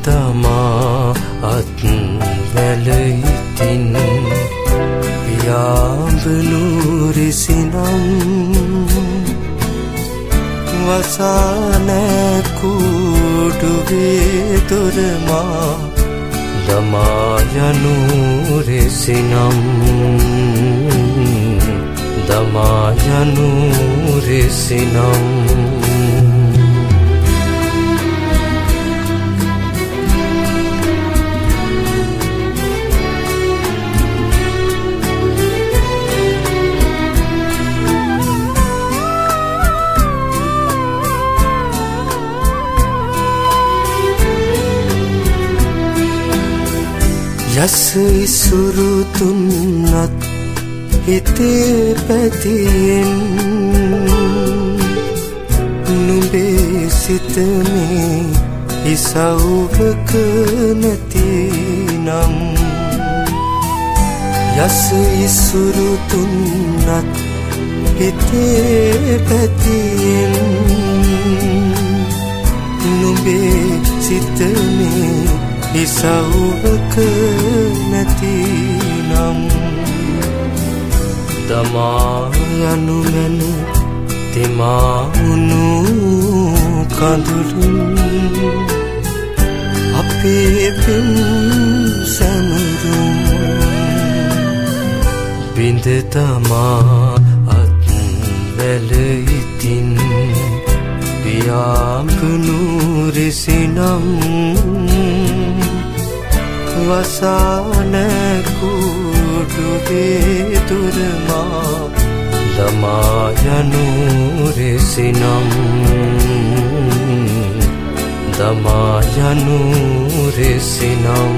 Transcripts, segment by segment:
තමා අත් වැල ඉතින් පියාඹනු රිසිනම් වසාන කුඩුවේ දොරමා දමා යනු රිසිනම් දමා යනු රිසිනම් යස ඉසුරු තුන්නත් හිතේ පැතියෙන් නුඹේ සිත මේ ඉසව්වක නැතිනම් යස ඉසුරු තුන්නත් හිතේ පැතියෙන් නුඹේ සිත මේ ඉසව්වක නැතිනම් දමා යනු මැන තෙමා උණු කඳුළුන් අපේ පෙම් සැමරුම් බිඳ තමා අත් වැල ඉතින් පියාඹනු රිසිනම් වසාන කුඩුවේ දොරමා දමා යනු රිසිනම් දමා යනු රිසිනම්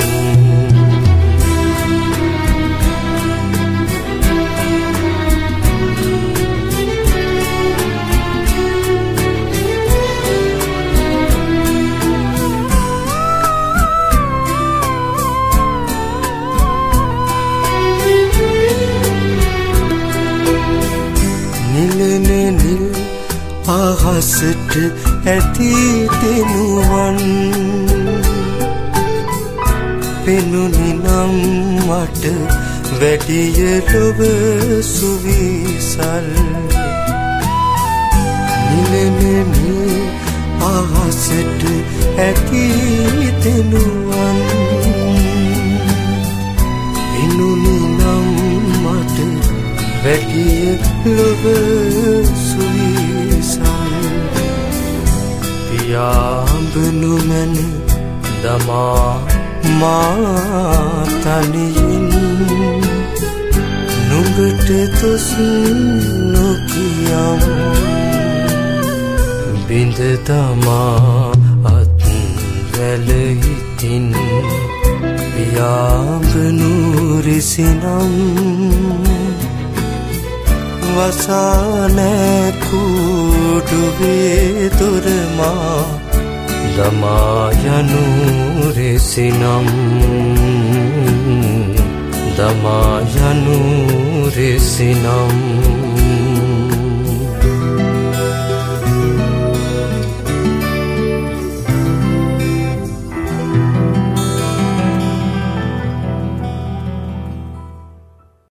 අහසට ඇති දෙනුවන් පෙනුනි නම් මට වැඩිය ලොව සුවිසල් නිලනෙනි අහසට ඇති දෙනුවන් පෙනුනි නම් මට වැඩිය ලොව පියාඹනු මැන දමා මා තනියෙන් නුඹට දොස් නොකියම් බිඳ තමා අත් වැල ඉතින් පියාඹනු රිසිනම් වසාන කුඩුවේ දොරමා දමා යනු රිසිනම් දමා යනු රිසිනම්